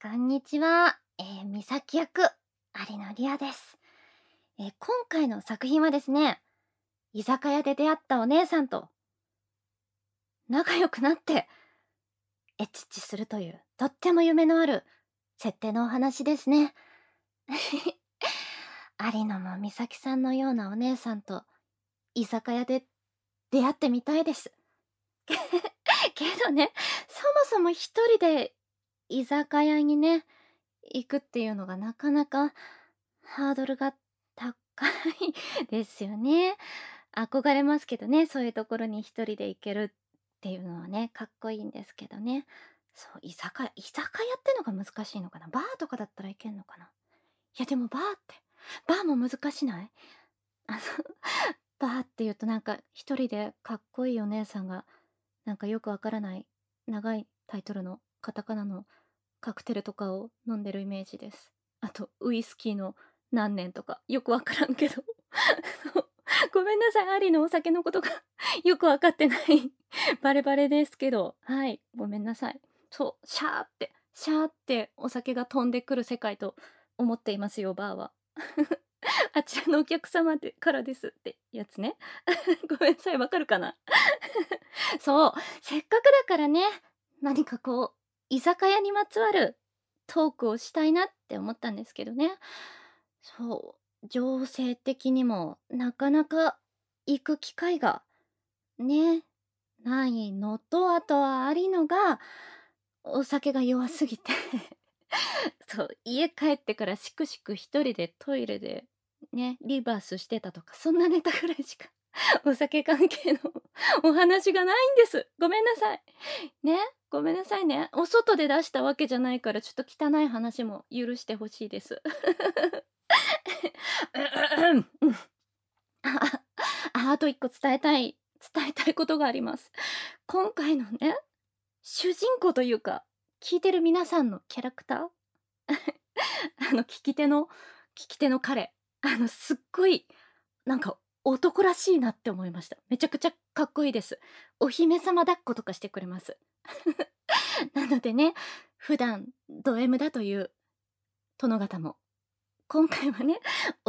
こんにちは。美咲役、有野リアです。今回の作品はですね、居酒屋で出会ったお姉さんと仲良くなってエッチッチするというとっても夢のある設定のお話ですね。有野も美咲さんのようなお姉さんと居酒屋で出会ってみたいです。けどね、そもそも一人で居酒屋にね、行くっていうのがなかなかハードルが高いですよね。憧れますけどね、そういうところに一人で行けるっていうのはね、かっこいいんですけどね。そう、居酒屋ってのが難しいのかな。バーとかだったらいけんのかな。いやでもバーも難しない？あの、バーっていうとなんか一人でかっこいいお姉さんが、なんかよくわからない長いタイトルのカタカナのカクテルとかを飲んでるイメージです。あと、ウイスキーの何年とか、よくわからんけど。そう。ごめんなさい、アリのお酒のことがよくわかってないバレバレですけど、はい、ごめんなさい。そう、シャーってお酒が飛んでくる世界と思っていますよ、バーは。あちらのお客様でからですってやつね。ごめんなさい、わかるかな？そう、せっかくだからね、何かこう、居酒屋にまつわるトークをしたいなって思ったんですけどね。そう、情勢的にもなかなか行く機会がね、ないのと、あとはありのが、お酒が弱すぎてそう、家帰ってからしくしく一人でトイレでね、リバースしてたとか、そんなネタぐらいしかお酒関係のお話がないんです。ごめんなさい。ね、ごめんなさいね。お外で出したわけじゃないから、ちょっと汚い話も許してほしいです。うん。あと一個伝えたいことがあります。今回のね、主人公というか、聞いてる皆さんのキャラクター聞き手の彼、すっごい、なんか男らしいなって思いました。めちゃくちゃかっこいいです。お姫様抱っことかしてくれます。なのでね、普段ド M だという殿方も、今回はね、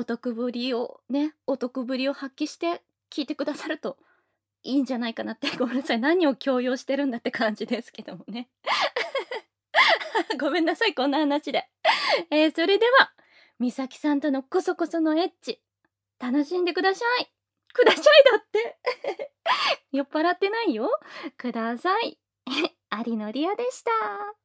お得ぶりを発揮して聞いてくださるといいんじゃないかなって、ごめんなさい、何を強要してるんだって感じですけどもね。ごめんなさい、こんな話で。それでは、美咲さんとのこそこそのエッチ、楽しんでください。くださいだって。酔っ払ってないよ。ください。有野リアでした。